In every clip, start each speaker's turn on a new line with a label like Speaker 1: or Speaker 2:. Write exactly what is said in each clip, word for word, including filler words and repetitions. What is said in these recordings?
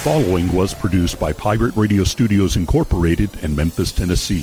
Speaker 1: following was produced by Pirate Radio Studios Incorporated in Memphis, Tennessee.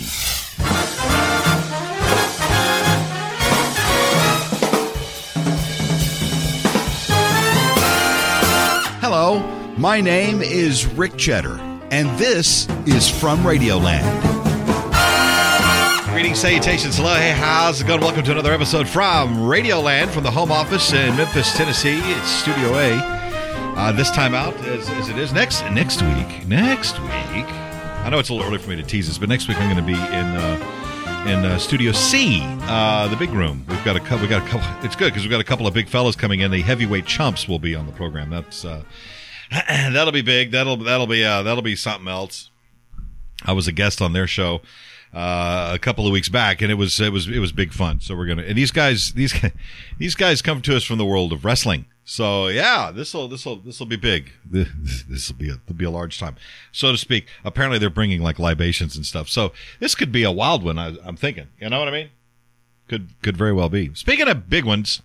Speaker 2: Hello, my name is Rick Cheddar, and this is From Radioland. Greetings, salutations, hello, hey, how's it going? Welcome to another episode from Radioland from the home office in Memphis, Tennessee. It's Studio A. Uh, this time out, as, as it is next next week. Next week, I know it's a little early for me to tease this, but next week I'm going to be in uh, in uh, Studio C, uh, the big room. We've got a couple. We got a couple. It's good because we've got a couple of big fellas coming in. The heavyweight chumps will be on the program. That's uh, that'll be big. That'll that'll be uh, that'll be something else. I was a guest on their show uh, a couple of weeks back, and it was it was it was big fun. So we're gonna and these guys these these guys come to us from the world of wrestling. So yeah, this will this will this will be big. This will be a will be a large time, so to speak. Apparently, they're bringing like libations and stuff. So this could be a wild one. I, I'm thinking. You know what I mean? Could could very well be. Speaking of big ones,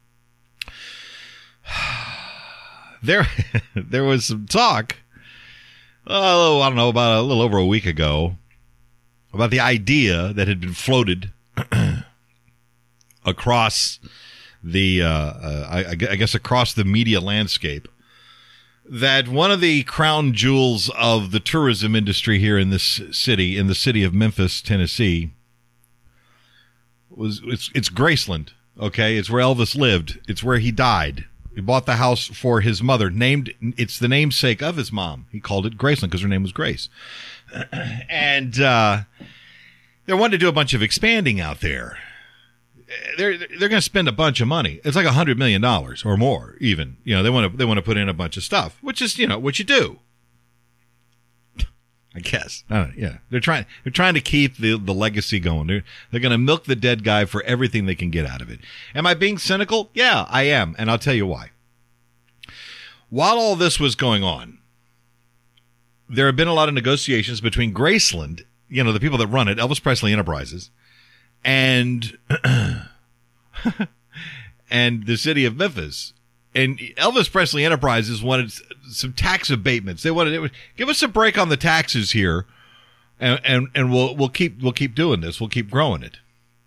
Speaker 2: there there was some talk. Oh, I don't know, about a little over a week ago, about the idea that had been floated across the, uh, uh, I, I guess across the media landscape, that one of the crown jewels of the tourism industry here in this city, in the city of Memphis, Tennessee, was, it's, it's Graceland. Okay. It's where Elvis lived. It's where he died. He bought the house for his mother, named, it's the namesake of his mom. He called it Graceland because her name was Grace. And, uh, they wanted to do a bunch of expanding out there. They're they're going to spend a bunch of money. It's like a hundred million dollars or more, even. You know, they want to they want to put in a bunch of stuff, which is, you know, what you do. I guess. Uh, yeah, they're trying they're trying to keep the the legacy going. They're they're going to milk the dead guy for everything they can get out of it. Am I being cynical? Yeah, I am, and I'll tell you why. While all this was going on, there have been a lot of negotiations between Graceland, you know, the people that run it, Elvis Presley Enterprises, and and the city of Memphis. And Elvis Presley Enterprises wanted some tax abatements. They wanted to give us a break on the taxes here, and and, and we'll we'll keep we'll keep doing this. We'll keep growing it.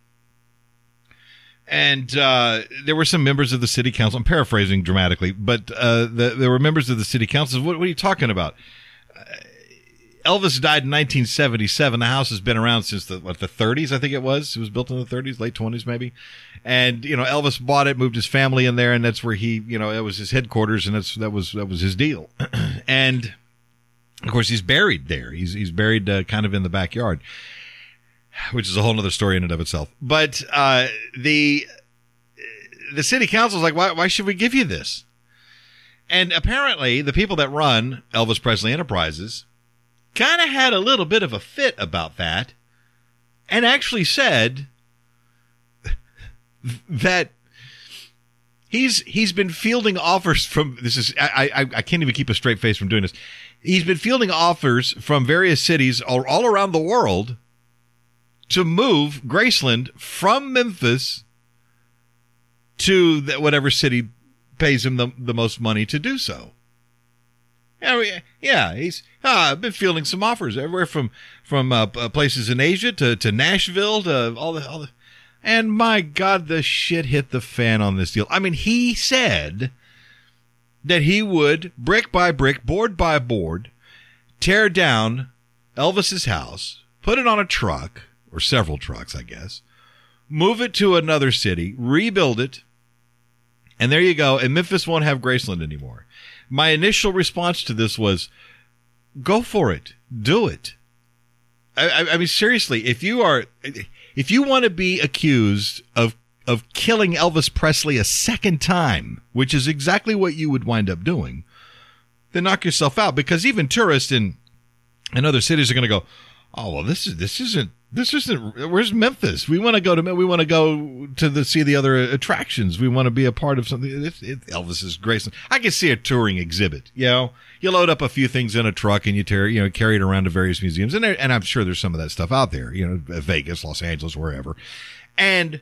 Speaker 2: And uh, there were some members of the city council. I'm paraphrasing dramatically, but uh, the, there were members of the city council. What, what are you talking about? Uh, Elvis died in nineteen seventy-seven. The house has been around since the what the thirties, I think it was. It was built in the thirties, late twenties maybe. And you know, Elvis bought it, moved his family in there, and that's where he, you know, it was his headquarters, and that's that was that was his deal. And of course, he's buried there. He's he's buried uh, kind of in the backyard, which is a whole other story in and of itself. But uh, the the city council's like, why why should we give you this? And apparently, the people that run Elvis Presley Enterprises kind of had a little bit of a fit about that, and actually said that he's he's been fielding offers from this is I, I I can't even keep a straight face from doing this. He's been fielding offers from various cities all, all around the world to move Graceland from Memphis to the, whatever city pays him the, the most money to do so. Yeah, yeah, he's uh, been fielding some offers everywhere from from uh, places in Asia to, to Nashville to all the all the, and my God, the shit hit the fan on this deal. I mean, he said that he would brick by brick, board by board, tear down Elvis's house, put it on a truck or several trucks, I guess, move it to another city, rebuild it, and there you go. And Memphis won't have Graceland anymore. My initial response to this was, go for it. Do it. I, I, I mean, seriously, if you are, if you want to be accused of, of killing Elvis Presley a second time, which is exactly what you would wind up doing, then knock yourself out, because even tourists in, in other cities are going to go, oh, well, this is, this isn't, this isn't, where's Memphis? We want to go to, we want to go to the, see the other attractions. We want to be a part of something. It, it, Elvis is Graceland. I can see a touring exhibit, you know, you load up a few things in a truck and you tear, you know, carry it around to various museums. And there, and I'm sure there's some of that stuff out there, you know, Vegas, Los Angeles, wherever. And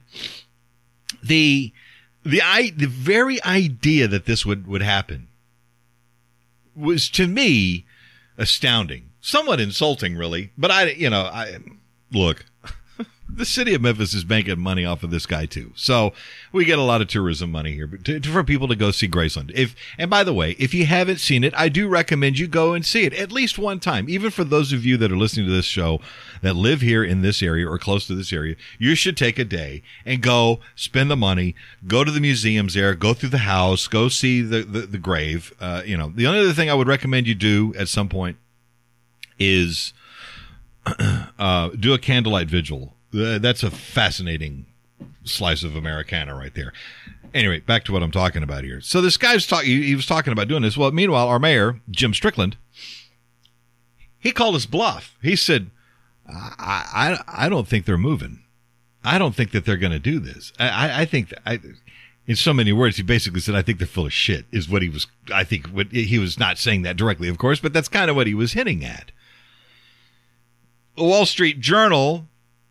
Speaker 2: the, the, I, the very idea that this would, would happen was to me astounding, somewhat insulting, really. But I, you know, I look. The city of Memphis is making money off of this guy too, so we get a lot of tourism money here to, to, for people to go see Graceland. If and by the way, if you haven't seen it, I do recommend you go and see it at least one time. Even for those of you that are listening to this show that live here in this area or close to this area, you should take a day and go spend the money, go to the museums there, go through the house, go see the the, the grave. Uh, you know, the only other thing I would recommend you do at some point is uh, do a candlelight vigil. Uh, that's a fascinating slice of Americana right there. Anyway, back to what I'm talking about here. So this guy's talking, he, he was talking about doing this. Well, meanwhile, our mayor, Jim Strickland, he called us bluff. He said, I, I, I don't think they're moving. I don't think that they're going to do this. I, I, I think that I, in so many words, he basically said, I think they're full of shit is what he was, I think what he was not saying that directly, of course, but that's kind of what he was hinting at. The Wall Street Journal,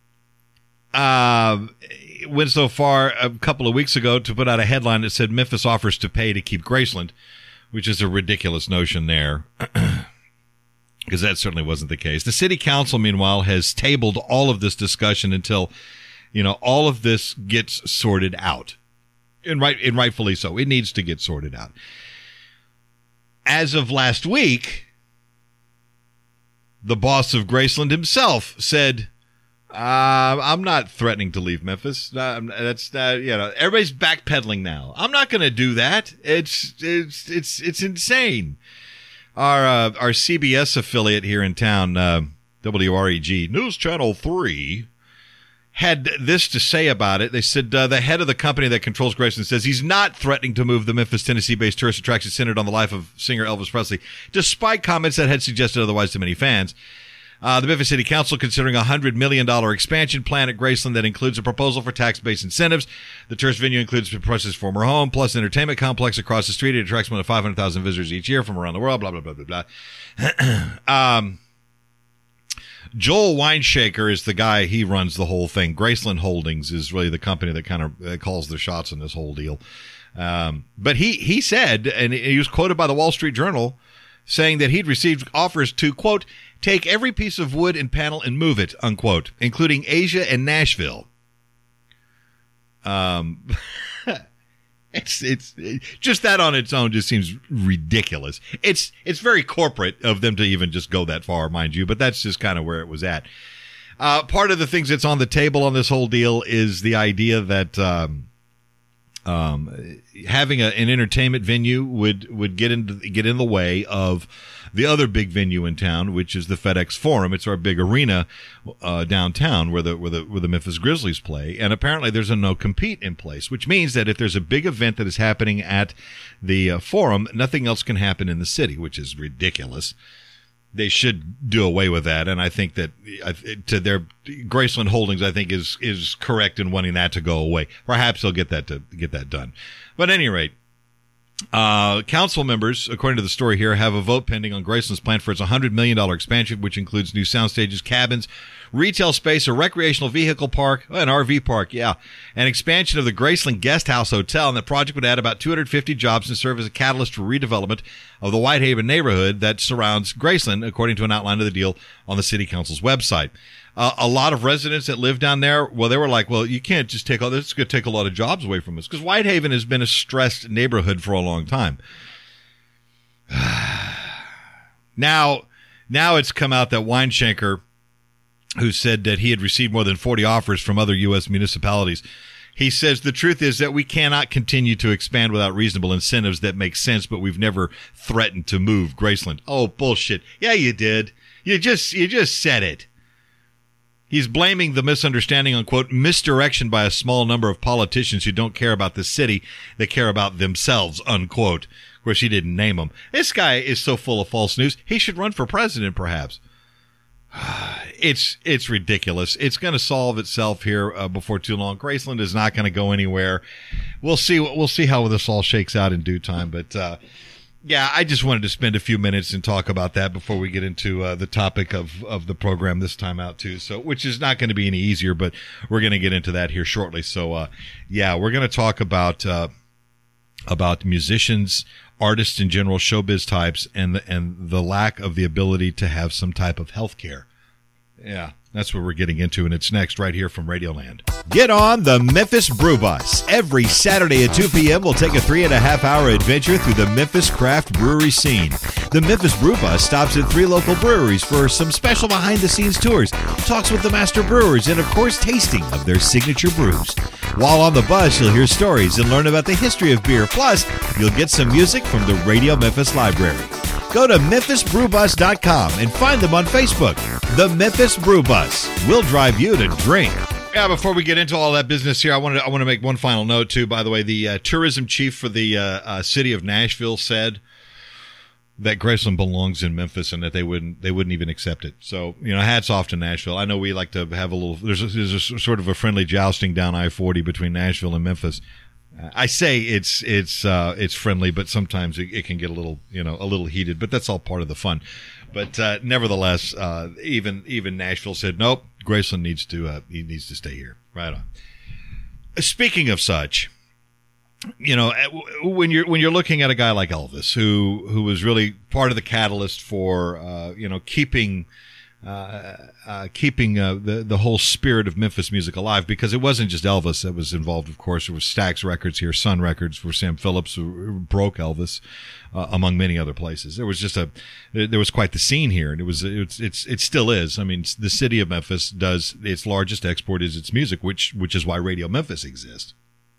Speaker 2: Uh, went so far a couple of weeks ago to put out a headline that said Memphis offers to pay to keep Graceland, which is a ridiculous notion there, because that certainly wasn't the case. The city council, meanwhile, has tabled all of this discussion until, you know, all of this gets sorted out, and right and rightfully so. It needs to get sorted out. As of last week, the boss of Graceland himself said, Uh, I'm not threatening to leave Memphis. Uh, that's uh, you know, everybody's backpedaling now. I'm not going to do that. It's it's it's it's insane. Our uh, our C B S affiliate here in town, uh, W R E G News Channel three, had this to say about it. They said uh, the head of the company that controls Graceland says he's not threatening to move the Memphis, Tennessee-based tourist attraction centered on the life of singer Elvis Presley, despite comments that had suggested otherwise to many fans. Uh, the Memphis City Council considering a one hundred million dollars expansion plan at Graceland that includes a proposal for tax-based incentives. The tourist venue includes Presley's former home, plus an entertainment complex across the street. It attracts more than five hundred thousand visitors each year from around the world, blah, blah, blah, blah, blah. um, Joel Weinshaker is the guy. He runs the whole thing. Graceland Holdings is really the company that kind of uh, calls the shots on this whole deal. Um, but he, he said, and he was quoted by the Wall Street Journal, saying that he'd received offers to, quote, take every piece of wood and panel and move it, unquote, including Asia and Nashville. Um, it's, it's it, just that on its own just seems ridiculous. It's, it's very corporate of them to even just go that far, mind you, but that's just kind of where it was at. Uh, part of the things that's on the table on this whole deal is the idea that, um, um, having a, an entertainment venue would, would get into, get in the way of the other big venue in town, which is the FedEx Forum. It's our big arena uh, downtown where the where the where the Memphis Grizzlies play. And apparently there's a no compete in place, which means that if there's a big event that is happening at the uh, Forum, nothing else can happen in the city, which is ridiculous. They should do away with that, and I think that uh, to their Graceland Holdings, I think is is correct in wanting that to go away. Perhaps they'll get that to get that done. But at any rate. Uh, council members, according to the story here, have a vote pending on Graceland's plan for its one hundred million dollars expansion, which includes new sound stages, cabins, retail space, a recreational vehicle park, an R V park, yeah, an expansion of the Graceland Guest House Hotel, and the project would add about two hundred fifty jobs and serve as a catalyst for redevelopment of the Whitehaven neighborhood that surrounds Graceland, according to an outline of the deal on the City Council's website. Uh, a lot of residents that live down there, well, they were like, well, you can't just take all this. It's going to take a lot of jobs away from us, because Whitehaven has been a stressed neighborhood for a long time. now, now it's come out that Weinshaker, who said that he had received more than forty offers from other U S municipalities, he says the truth is that we cannot continue to expand without reasonable incentives that make sense, but we've never threatened to move Graceland. Oh, bullshit. Yeah, you did. You just, you just said it. He's blaming the misunderstanding on, quote, misdirection by a small number of politicians who don't care about the city. They care about themselves, unquote. Of course, he didn't name them. This guy is so full of false news. He should run for president, perhaps. It's it's ridiculous. It's going to solve itself here uh, before too long. Graceland is not going to go anywhere. We'll see. We'll see how this all shakes out in due time. But uh, yeah, I just wanted to spend a few minutes and talk about that before we get into uh, the topic of of the program this time out too. So, which is not going to be any easier, but we're going to get into that here shortly. So, uh, yeah, we're going to talk about uh, about musicians artists in general, showbiz types, and the, and the lack of the ability to have some type of health care. Yeah, that's what we're getting into, and it's next right here from Radioland.
Speaker 3: Get on the Memphis Brew Bus. Every Saturday at two p.m. we'll take a three and a half hour adventure through the Memphis craft brewery scene. The Memphis Brew Bus stops at three local breweries for some special behind-the-scenes tours, talks with the master brewers, and of course, tasting of their signature brews. While on the bus, you'll hear stories and learn about the history of beer. Plus, you'll get some music from the Radio Memphis Library. Go to memphis brew bus dot com and find them on Facebook. The Memphis Brew Bus. We'll drive you to drink.
Speaker 2: Yeah, before we get into all that business here, I want to I want to make one final note, too. By the way, the uh, tourism chief for the uh, uh, city of Nashville said that Graceland belongs in Memphis and that they wouldn't they wouldn't even accept it. So, you know, hats off to Nashville. I know we like to have a little, there's a, there's a sort of a friendly jousting down I forty between Nashville and Memphis. I say it's it's uh, it's friendly, but sometimes it, it can get a little you know a little heated. But that's all part of the fun. But uh, nevertheless, uh, even even Nashville said nope. Graceland needs to uh, he needs to stay here. Right on. Speaking of such, you know, when you're when you're looking at a guy like Elvis, who who was really part of the catalyst for uh, you know keeping. Uh, uh, keeping uh, the the whole spirit of Memphis music alive, because it wasn't just Elvis that was involved. Of course, there was Stax Records here, Sun Records for Sam Phillips, who broke Elvis, uh, among many other places. There was just a there was quite the scene here, and it was it's it's it still is. I mean, the city of Memphis does its largest export is its music, which which is why Radio Memphis exists.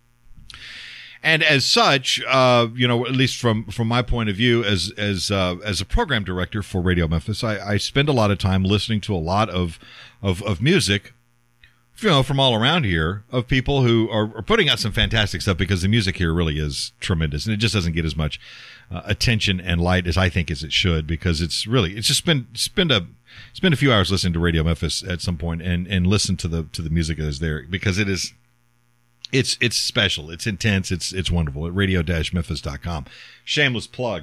Speaker 2: And as such, uh, you know, at least from, from my point of view, as as uh, as a program director for Radio Memphis, I, I spend a lot of time listening to a lot of, of of music, you know, from all around here, of people who are, are putting out some fantastic stuff, because the music here really is tremendous, and it just doesn't get as much uh, attention and light as I think as it should, because it's really it's just spend spend a spend a few hours listening to Radio Memphis at some point and and listen to the to the music that is there, because it is. It's it's special. It's intense. It's it's wonderful at radio dash memphis dot com. Shameless plug,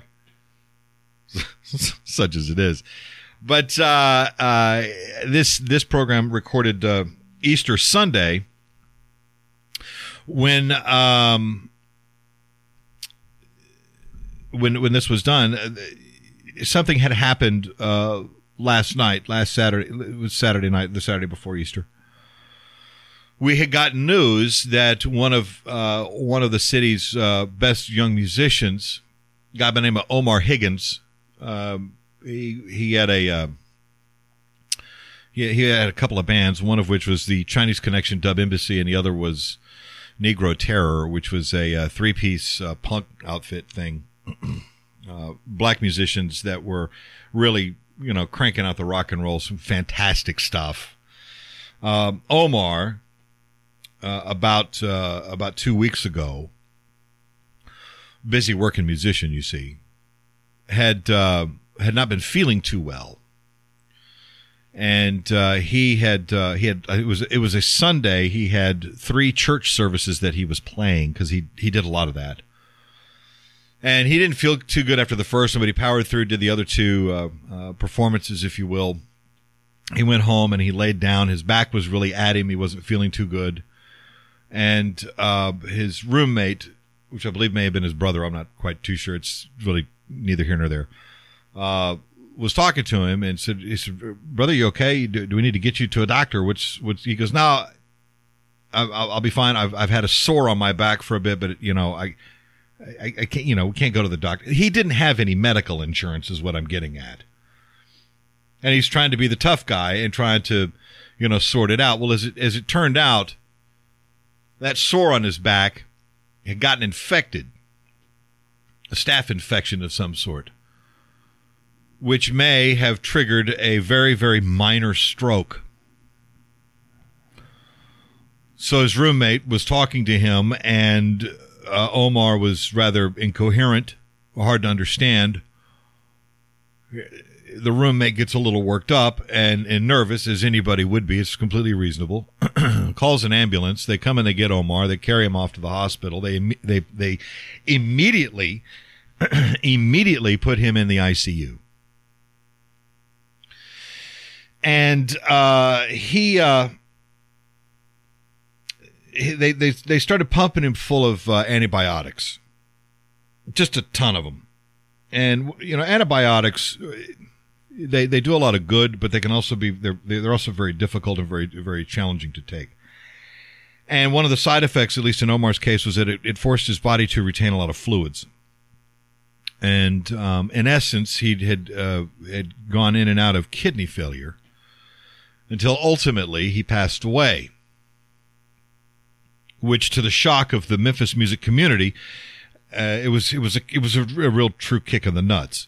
Speaker 2: such as it is. But uh, uh, this this program recorded uh, Easter Sunday, when um, when when this was done. Something had happened uh, last night, last Saturday. It was Saturday night, the Saturday before Easter. We had gotten news that one of uh, one of the city's uh, best young musicians, a guy by the name of Omar Higgins, um, he he had a uh, he, he had a couple of bands, one of which was the Chinese Connection Dub Embassy, and the other was Negro Terror, which was a, a three-piece uh, punk outfit thing. uh, black musicians that were really, you know, cranking out the rock and roll, some fantastic stuff. Um, Omar. Uh, about uh, about two weeks ago, busy working musician, you see, had uh, had not been feeling too well, and uh, he had uh, he had it was it was a Sunday. He had three church services that he was playing, because he he did a lot of that, and he didn't feel too good after the first one, but he powered through, did the other two uh, uh, performances, if you will. He went home and he laid down. His back was really at him. He wasn't feeling too good. And uh, his roommate, which I believe may have been his brother, I'm not quite too sure. It's really neither here nor there, uh, was talking to him and said, he said, "Brother, you okay? Do, do we need to get you to a doctor?" Which, which he goes, "No, I'll, I'll be fine. I've I've had a sore on my back for a bit, but you know, I, I, I can't, you know, we can't go to the doctor." He didn't have any medical insurance, is what I'm getting at. And he's trying to be the tough guy and trying to, you know, sort it out. Well, as it as it turned out, that sore on his back had gotten infected, a staph infection of some sort, which may have triggered a very, very minor stroke. So his roommate was talking to him, and uh, Omar was rather incoherent, hard to understand. The roommate gets a little worked up and, and nervous, as anybody would be. It's completely reasonable. Calls an ambulance. They come and they get Omar. They carry him off to the hospital. They they they immediately immediately put him in the I C U. And uh, he uh, they they they started pumping him full of uh, antibiotics, just a ton of them. and you know, antibiotics, they they do a lot of good, but they can also be they're they're also very difficult and very very challenging to take. And one of the side effects, at least in Omar's case, was that it, it forced his body to retain a lot of fluids. And um, in essence, he had uh, had gone in and out of kidney failure until ultimately he passed away, which, to the shock of the Memphis music community, uh, it was it was a, it was a, a real true kick in the nuts.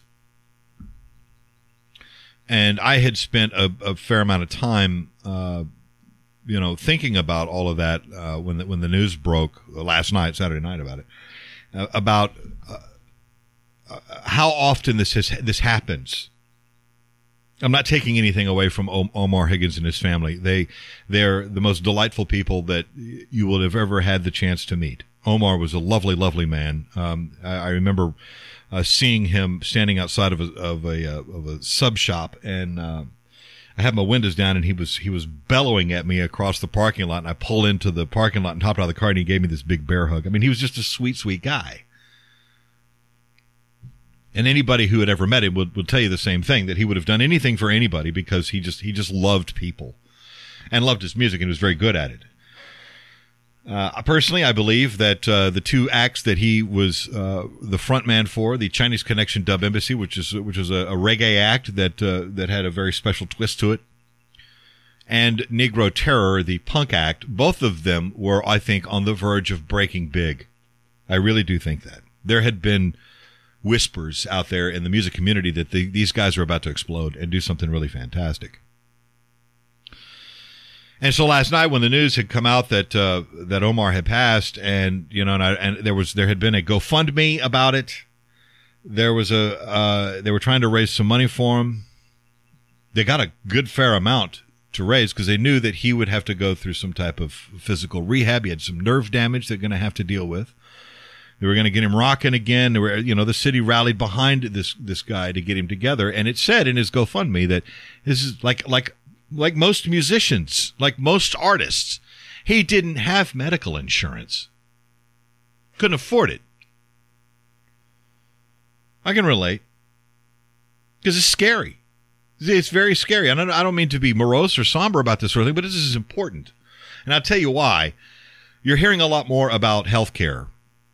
Speaker 2: And I had spent a, a fair amount of time, uh, you know, thinking about all of that uh, when the, when the news broke last night, Saturday night, about it, uh, about. Uh, Uh, how often this has this happens. I'm not taking anything away from o- Omar Higgins and his family. They they're the most delightful people that you will have ever had the chance to meet. Omar was a lovely, lovely man. Um, I, I remember uh, seeing him standing outside of a of a uh, of a sub shop, and uh, I had my windows down, and he was he was bellowing at me across the parking lot. And I pulled into the parking lot and hopped out of the car, and he gave me this big bear hug. I mean, he was just a sweet, sweet guy. And anybody who had ever met him would, would tell you the same thing, that he would have done anything for anybody because he just he just loved people and loved his music and was very good at it. Uh, personally, I believe that uh, the two acts that he was uh, the front man for, the Chinese Connection Dub Embassy, which is which is a, a reggae act that uh, that had a very special twist to it, and Negro Terror, the punk act, both of them were, I think, on the verge of breaking big. I really do think that. There had been whispers out there in the music community that the, these guys are about to explode and do something really fantastic. And so last night, when the news had come out that uh, that Omar had passed, and you know, and, I, and there was there had been a GoFundMe about it. There was a uh, they were trying to raise some money for him. They got a good fair amount to raise because they knew that he would have to go through some type of physical rehab. He had some nerve damage they're going to have to deal with. They were going to get him rocking again. They were, you know, the city rallied behind this this guy to get him together. And it said in his GoFundMe that this is like like like most musicians, like most artists, he didn't have medical insurance, couldn't afford it. I can relate because it's scary. It's very scary. I don't I don't mean to be morose or somber about this sort of thing, but this is important, and I'll tell you why. You're hearing a lot more about healthcare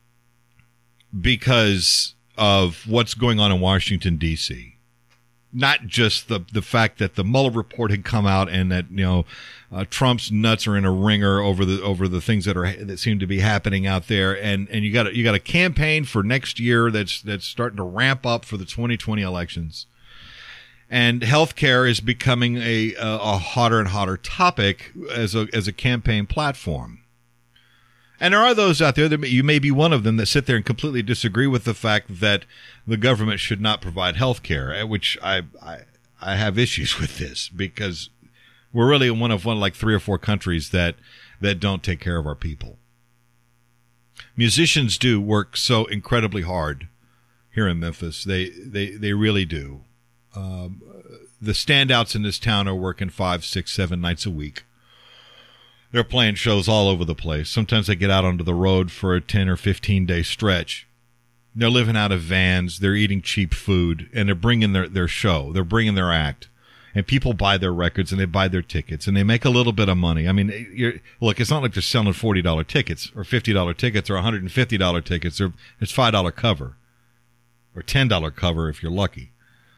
Speaker 2: because of what's going on in Washington, D C Not just the the fact that the Mueller report had come out and that, you know, uh, Trump's nuts are in a ringer over the over the things that are that seem to be happening out there, and and you got a, you got a campaign for next year that's that's starting to ramp up for the twenty twenty elections, and healthcare is becoming a a, a hotter and hotter topic as a as a campaign platform. And there are those out there, that you may be one of them, that sit there and completely disagree with the fact that the government should not provide health care, which I, I I have issues with this, because we're really one of one like three or four countries that, that don't take care of our people. Musicians do work so incredibly hard here in Memphis. They they, they really do. Um, the standouts in this town are working five, six, seven nights a week. They're playing shows all over the place. Sometimes they get out onto the road for a ten or fifteen day stretch. They're living out of vans. They're eating cheap food, and they're bringing their, their show. They're bringing their act. And people buy their records, and they buy their tickets, and they make a little bit of money. I mean, you're, look, it's not like they're selling forty dollar tickets or fifty dollar tickets or one hundred fifty dollar tickets. They're, it's five dollar cover or ten dollar cover if you're lucky.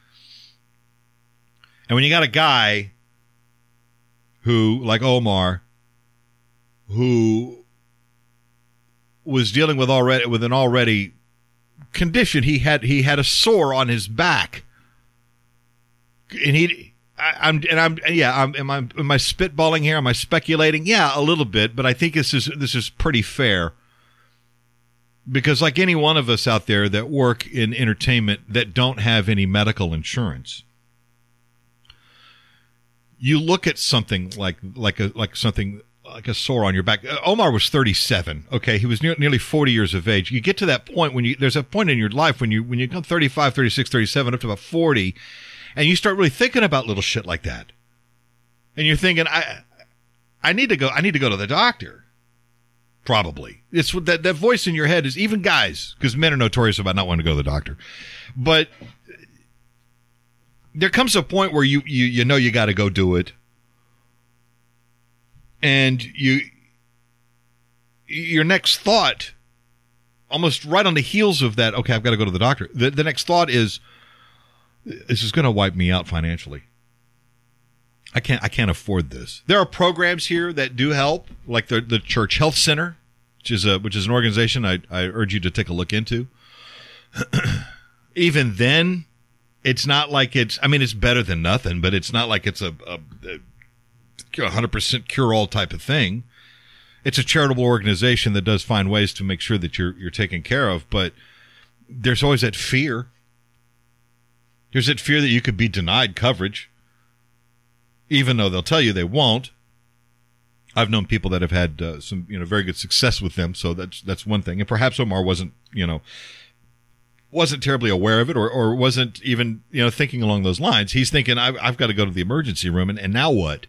Speaker 2: And when you got a guy who, like Omar, who was dealing with already with an already condition, he had he had a sore on his back, and he, I, I'm and I'm yeah, I'm am I am I spitballing here? Am I speculating? Yeah, a little bit, but I think this is this is pretty fair, because like any one of us out there that work in entertainment that don't have any medical insurance, you look at something like like a like something. like a sore on your back. Omar was thirty-seven. Okay. He was near, nearly forty years of age. You get to that point when you, there's a point in your life when you, when you come thirty-five, thirty-six, thirty-seven, up to about forty, and you start really thinking about little shit like that. And you're thinking, I, I need to go, I need to go to the doctor. Probably. It's what that, that voice in your head is, even guys, because men are notorious about not wanting to go to the doctor. But there comes a point where you, you, you know you got to go do it. And you, your next thought, almost right on the heels of that, okay, I've got to go to the doctor. The, the next thought is, this is going to wipe me out financially. I can't, I can't afford this. There are programs here that do help, like the, the Church Health Center, which is a, which is an organization I, I urge you to take a look into. Even then, it's not like it's, I mean, it's better than nothing, but it's not like it's a, a, a one hundred percent cure-all type of thing. It's a charitable organization that does find ways to make sure that you're you're taken care of, but there's always that fear. There's that fear that you could be denied coverage, even though they'll tell you they won't. I've known people that have had uh, some, you know, very good success with them, so that's that's one thing. And perhaps Omar wasn't, you know, wasn't terribly aware of it, or, or wasn't even, you know, thinking along those lines. He's thinking, I've, I've got to go to the emergency room, and, and now what?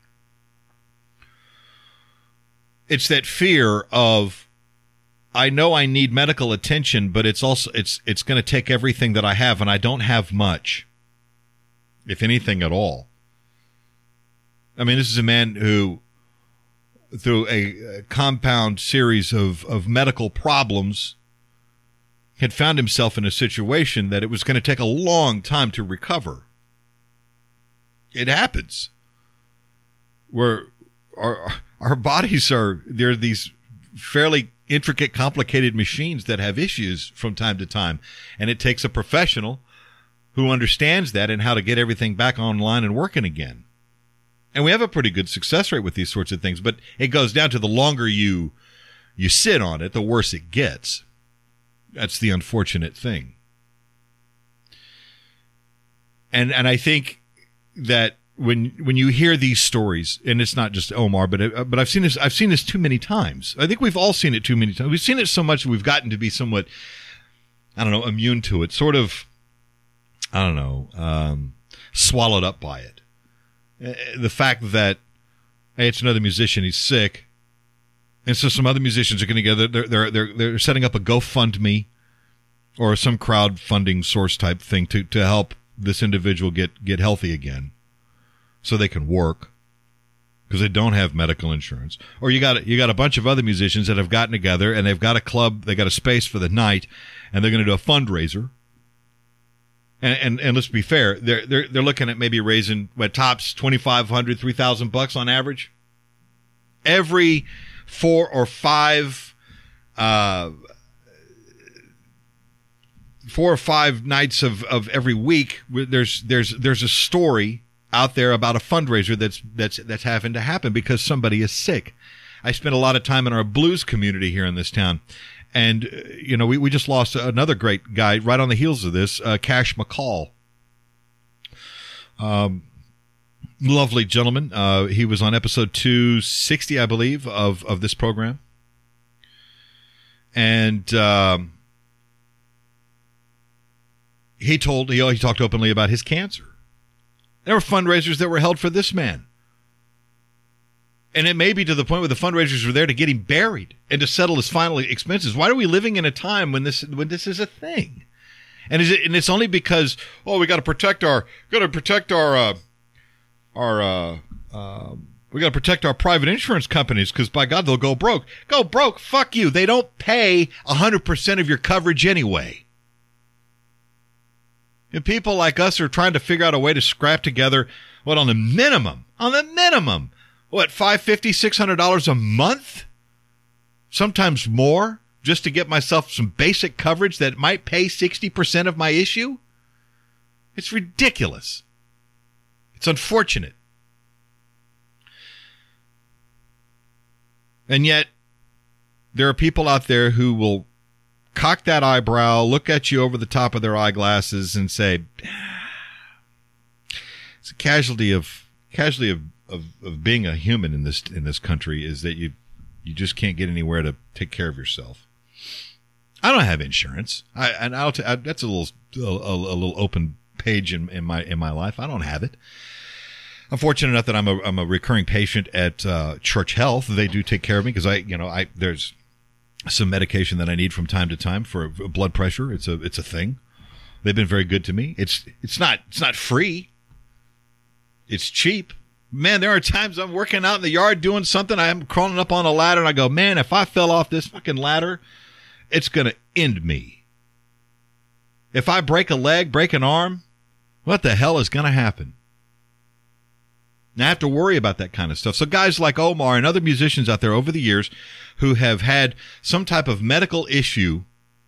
Speaker 2: It's that fear of, I know I need medical attention, but it's also, it's, it's going to take everything that I have, and I don't have much, if anything at all. I mean, this is a man who, through a, a compound series of, of medical problems, had found himself in a situation that it was going to take a long time to recover. It happens. Where our, our bodies are, they're these fairly intricate, complicated machines that have issues from time to time. And it takes a professional who understands that and how to get everything back online and working again. And we have a pretty good success rate with these sorts of things, but it goes down to the longer you you sit on it, the worse it gets. That's the unfortunate thing. And and I think that when when you hear these stories, and it's not just Omar, but it, but I've seen this I've seen this too many times. I think we've all seen it too many times. We've seen it so much that we've gotten to be somewhat, I don't know, immune to it, sort of, I don't know, um, swallowed up by it. The fact that, hey, it's another musician, he's sick, and so some other musicians are getting together. They're they're they're they're setting up a GoFundMe or some crowdfunding source type thing to to help this individual get get healthy again, so they can work, because they don't have medical insurance. Or you got you got a bunch of other musicians that have gotten together and they've got a club, they got a space for the night, and they're going to do a fundraiser. And, and and let's be fair, they're they're they're looking at maybe raising what tops twenty-five hundred, three thousand bucks on average. Every four or five, uh, four or five nights of, of every week, there's there's there's a story out there about a fundraiser that's that's that's having to happen because somebody is sick. I spent a lot of time in our blues community here in this town. And, uh, you know, we, we just lost another great guy right on the heels of this, uh, Cash McCall. Um, lovely gentleman. Uh, he was on episode two sixty, I believe, of, of this program. And um, he told, he, he talked openly about his cancer. There were fundraisers that were held for this man. And it may be to the point where the fundraisers were there to get him buried and to settle his final expenses. Why are we living in a time when this when this is a thing? And is it? And it's only because, oh, we got to protect our got to protect our uh, our uh, uh, we got to protect our private insurance companies because by God they'll go broke. Go broke? Fuck you! They don't pay a hundred percent of your coverage anyway. And people like us are trying to figure out a way to scrap together what on the minimum on the minimum. What, five hundred fifty dollars, six hundred dollars a month? Sometimes more, just to get myself some basic coverage that might pay sixty percent of my issue? It's ridiculous. It's unfortunate. And yet, there are people out there who will cock that eyebrow, look at you over the top of their eyeglasses, and say, it's a casualty of casualty of Of, of being a human in this in this country is that you you just can't get anywhere to take care of yourself. I don't have insurance. I and I'll t- I, that's a little a, a little open page in, in my in my life. I don't have it. I'm fortunate enough that I'm a I'm a recurring patient at uh, Church Health. They do take care of me because I, you know, I there's some medication that I need from time to time for blood pressure. It's a it's a thing. They've been very good to me. It's it's not it's not free. It's cheap. Man, there are times I'm working out in the yard doing something. I'm crawling up on a ladder and I go, man, if I fell off this fucking ladder, it's going to end me. If I break a leg, break an arm, what the hell is going to happen? And I have to worry about that kind of stuff. So guys like Omar and other musicians out there over the years who have had some type of medical issue,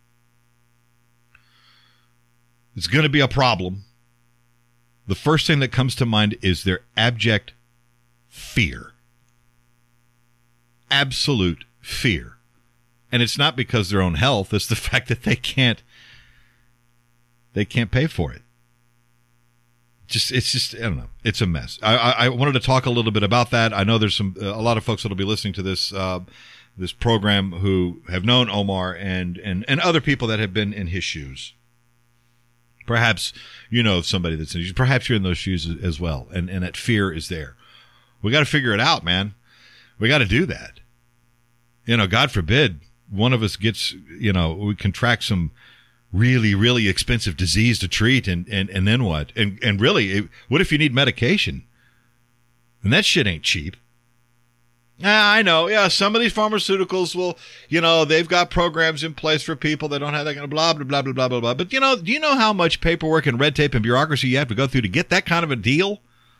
Speaker 2: it's going to be a problem. The first thing that comes to mind is their abject fear. Absolute fear. And it's not because of their own health. It's the fact that they can't, they can't pay for it. Just, it's just, I don't know. It's a mess. I, I, I wanted to talk a little bit about that. I know there's some, a lot of folks that will be listening to this, uh, this program who have known Omar and, and, and other people that have been in his shoes. Perhaps you know somebody that's in, perhaps you're in those shoes as well, and, and that fear is there. We got to figure it out, man. We got to do that. You know, God forbid one of us gets, you know, we contract some really, really expensive disease to treat, and, and, and then what? And and really, it, what if you need medication? And that shit ain't cheap. Ah, I know. Yeah, some of these pharmaceuticals will, you know, they've got programs in place for people that don't have that kind of blah, blah, blah, blah, blah, blah, blah. But, you know, do you know how much paperwork and red tape and bureaucracy you have to go through to get that kind of a deal?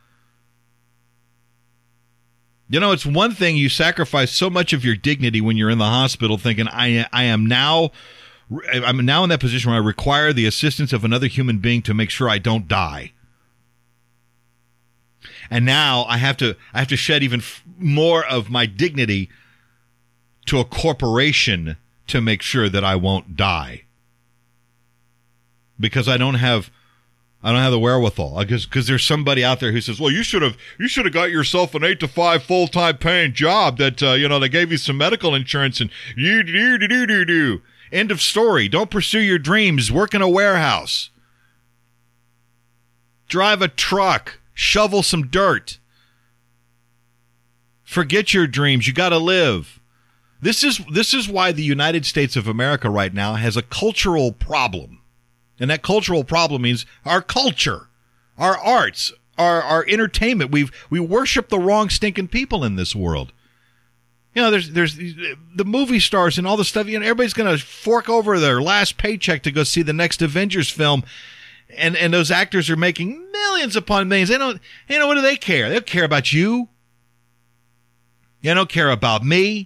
Speaker 2: You know, it's one thing you sacrifice so much of your dignity when you're in the hospital thinking, I, I am now, I'm now in that position where I require the assistance of another human being to make sure I don't die. And now I have to I have to shed even f- more of my dignity to a corporation to make sure that I won't die. Because I don't have I don't have the wherewithal. Because because there's somebody out there who says, "Well, you should have you should have got yourself an eight to five full time paying job that uh, you know they gave you some medical insurance and you do do do do do." End of story. Don't pursue your dreams. Work in a warehouse. Drive a truck. Shovel some dirt. Forget your dreams. You got to live. This is this is why the United States of America right now has a cultural problem. And that cultural problem means our culture, our arts, our, our entertainment. We've we worship the wrong stinking people in this world. You know, there's there's the movie stars and all the stuff. You know, everybody's going to fork over their last paycheck to go see the next Avengers film. And and those actors are making millions upon millions. They don't, you know, what do they care? They don't care about you. They don't care about me.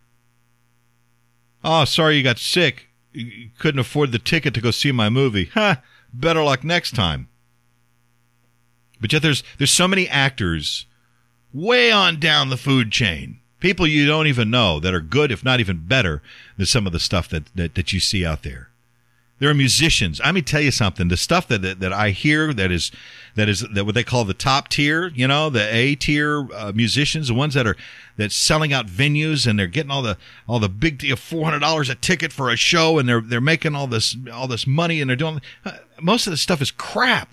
Speaker 2: Oh, sorry you got sick. You couldn't afford the ticket to go see my movie. Huh, better luck next time. But yet there's there's so many actors way on down the food chain. People you don't even know that are good, if not even better, than some of the stuff that, that, that you see out there. There are musicians. Let me tell you something. The stuff that, that that I hear that is that is that what they call the top tier, you know, the A tier uh, musicians, the ones that are that's selling out venues and they're getting all the all the big deal, four hundred dollars a ticket for a show, and they're they're making all this all this money, and they're doing uh, most of the stuff is crap.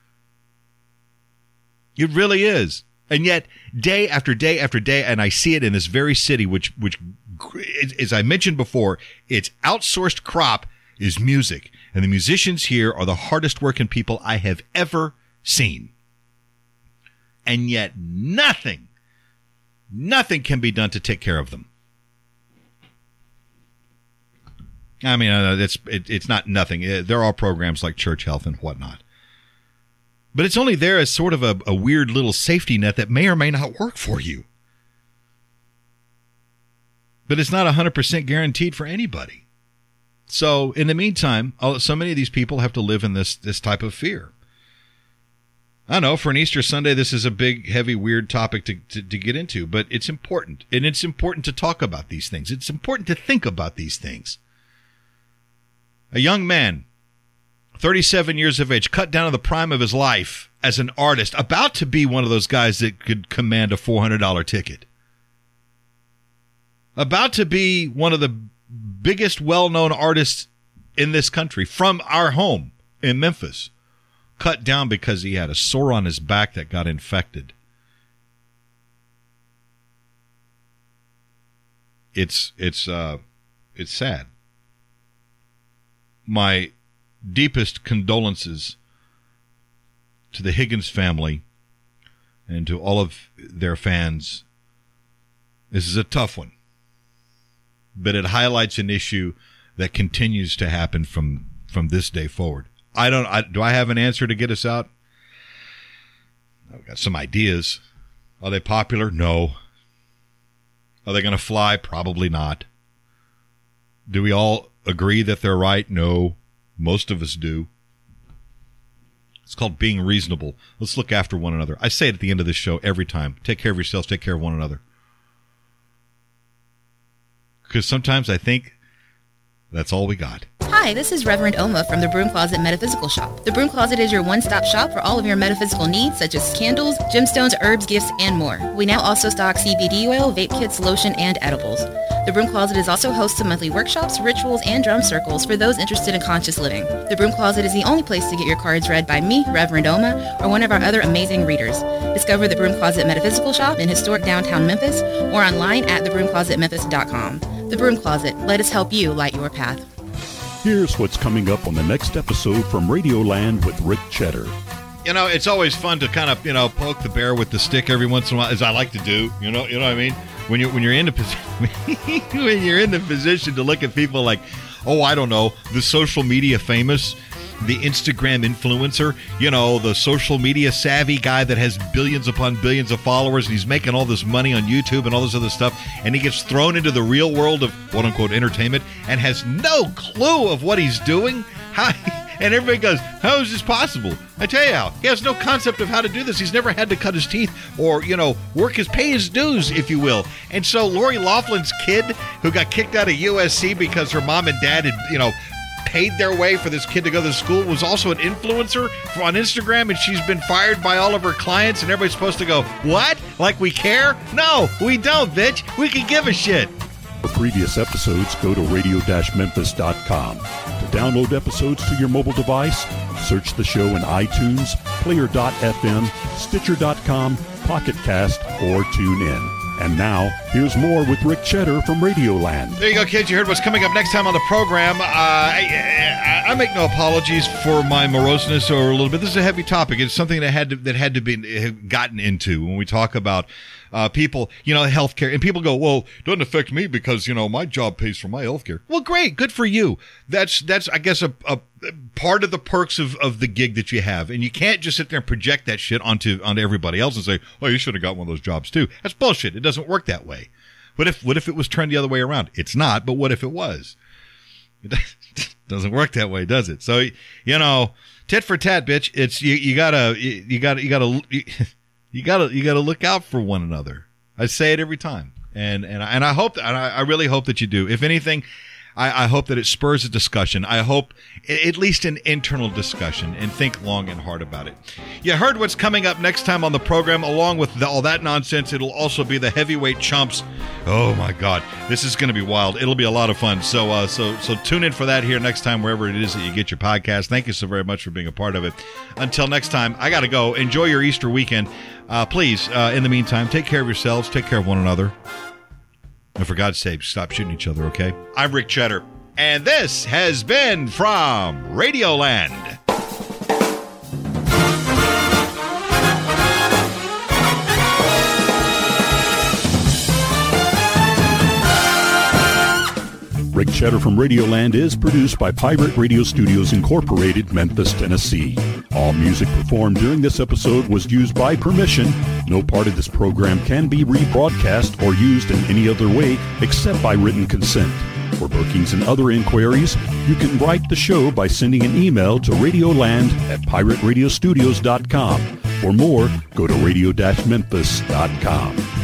Speaker 2: It really is, and yet day after day after day, and I see it in this very city, which which as I mentioned before, it's outsourced crop. Is music. And the musicians here are the hardest working people I have ever seen. And yet nothing, nothing can be done to take care of them. I mean, uh, it's, it, it's not nothing. There are programs like Church Health and whatnot. But it's only there as sort of a, a weird little safety net that may or may not work for you. But it's not one hundred percent guaranteed for anybody. So, in the meantime, so many of these people have to live in this this type of fear. I know, for an Easter Sunday, this is a big, heavy, weird topic to, to, to get into, but it's important. And it's important to talk about these things. It's important to think about these things. A young man, thirty-seven years of age, cut down to the prime of his life as an artist, about to be one of those guys that could command a four hundred dollars ticket. About to be one of the biggest well-known artists in this country from our home in Memphis, cut down because he had a sore on his back that got infected. it's it's uh, it's sad. My deepest condolences to the Higgins family and to all of their fans. This is a tough one, but it highlights an issue that continues to happen from, from this day forward. I don't. I, do I have an answer to get us out? I've got some ideas. Are they popular? No. Are they going to fly? Probably not. Do we all agree that they're right? No. Most of us do. It's called being reasonable. Let's look after one another. I say it at the end of this show every time. Take care of yourselves. Take care of one another. Because sometimes I think that's all we got.
Speaker 4: Hi, this is Reverend Oma from the Broom Closet Metaphysical Shop. The Broom Closet is your one-stop shop for all of your metaphysical needs, such as candles, gemstones, herbs, gifts, and more. We now also stock C B D oil, vape kits, lotion, and edibles. The Broom Closet is also host to monthly workshops, rituals, and drum circles for those interested in conscious living. The Broom Closet is the only place to get your cards read by me, Reverend Oma, or one of our other amazing readers. Discover the Broom Closet Metaphysical Shop in historic downtown Memphis or online at the broom closet memphis dot com. The Broom Closet. Let us help you light your path.
Speaker 1: Here's what's coming up on the next episode from Radioland with Rick Cheddar.
Speaker 2: You know, it's always fun to kind of, you know, poke the bear with the stick every once in a while, as I like to do. You know, you know what I mean? When you're when you're in the when you're in the position to look at people like, oh, I don't know, the social media famous, the Instagram influencer, you know, the social media savvy guy that has billions upon billions of followers, and he's making all this money on YouTube and all this other stuff, and he gets thrown into the real world of quote-unquote entertainment and has no clue of what he's doing. How, and everybody goes, how is this possible? I tell you how, he has no concept of how to do this. He's never had to cut his teeth or, you know, work his, pay his dues, if you will. And so Lori Loughlin's kid, who got kicked out of U S C because her mom and dad had, you know, paid their way for this kid to go to school, was also an influencer on Instagram, and she's been fired by all of her clients, and everybody's supposed to go, what? Like we care? No, we don't, bitch. We can give a shit.
Speaker 1: For previous episodes, go to radio dash memphis dot com. To download episodes to your mobile device, search the show in iTunes, player dot f m, stitcher dot com, Pocket Cast, or tune in. And now, here's more with Rick Cheddar from Radioland.
Speaker 2: There you go, kids. You heard what's coming up next time on the program. Uh, I, I, I make no apologies for my moroseness or a little bit. This is a heavy topic. It's something that had to that had to be gotten into when we talk about uh, people, you know, healthcare. And people go, well, it doesn't affect me because, you know, my job pays for my healthcare. Well, great. Good for you. That's, that's I guess, a, a part of the perks of, of the gig that you have. And you can't just sit there and project that shit onto onto everybody else and say, oh, you should have got one of those jobs too. That's bullshit. It doesn't work that way. What if what if it was turned the other way around? It's not, but what if it was? It doesn't work that way, does it? So, you know, tit for tat, bitch. It's you, you gotta you gotta you gotta you gotta you gotta look out for one another. I say it every time, and and I, and I hope and I, I really hope that you do. If anything, I, I hope that it spurs a discussion. I hope at least an internal discussion, and think long and hard about it. You heard what's coming up next time on the program. Along with the, all that nonsense, it'll also be the heavyweight chumps. Oh my God, this is going to be wild. It'll be a lot of fun. So, uh, so, so tune in for that here next time, wherever it is that you get your podcast. Thank you so very much for being a part of it. Until next time, I got to go. Enjoy your Easter weekend. Uh, please, uh, in the meantime, take care of yourselves. Take care of one another. And for God's sake, stop shooting each other, okay? I'm Rick Cheddar, and this has been from Radioland.
Speaker 1: Rick Cheddar from Radioland is produced by Pirate Radio Studios Incorporated, Memphis, Tennessee. All music performed during this episode was used by permission. No part of this program can be rebroadcast or used in any other way except by written consent. For bookings and other inquiries, you can write the show by sending an email to radioland at pirate radio studios dot com. For more, go to radio dash memphis dot com.